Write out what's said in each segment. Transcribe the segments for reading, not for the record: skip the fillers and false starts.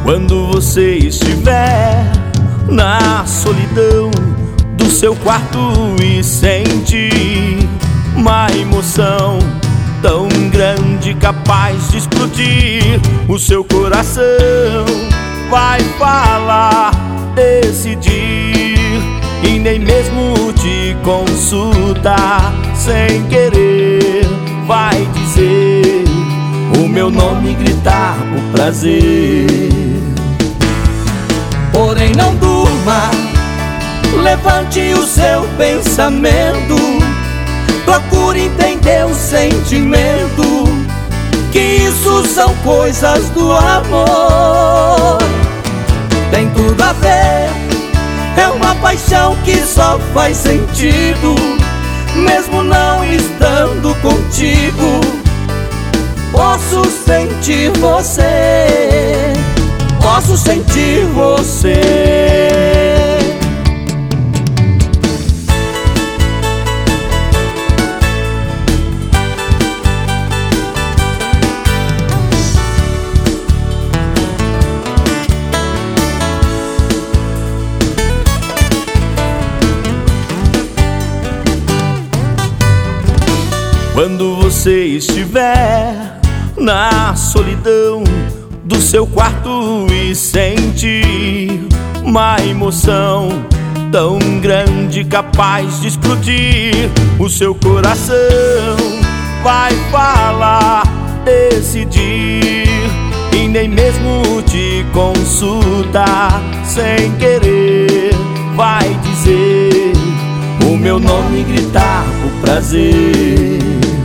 Quando você estiver na solidão do seu quarto e sentir uma emoção tão grande, capaz de explodir o seu coração, vai falar, decidir e nem mesmo te consultar. Sem querer vai dizer o meu nome e gritar por prazer. Porém não durma, levante o seu pensamento, procure entender o sentimento, que isso são coisas do amor. Tem tudo a ver, é uma paixão que só faz sentido mesmo não estando contigo. Posso sentir você, posso sentir você. Quando você estiver na solidão do seu quarto e sentir uma emoção tão grande, capaz de explodir o seu coração, vai falar, decidir e nem mesmo te consultar. Sem querer vai dizer o meu nome e gritar por prazer.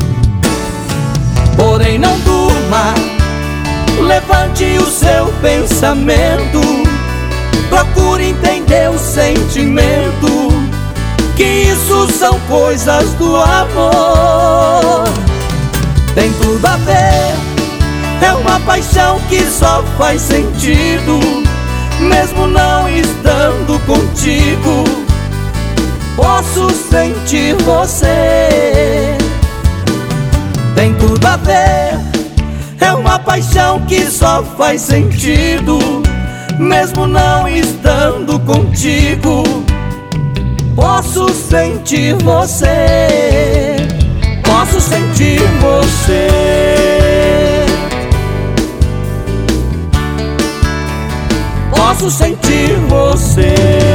Porém não durma, levante o seu pensamento, procure entender o sentimento, que isso são coisas do amor. Tem tudo a ver, é uma paixão que só faz sentido mesmo não estando contigo. Posso sentir você. Tem tudo a ver, é uma paixão que só faz sentido mesmo não estando contigo. Posso sentir você, posso sentir você, posso sentir você.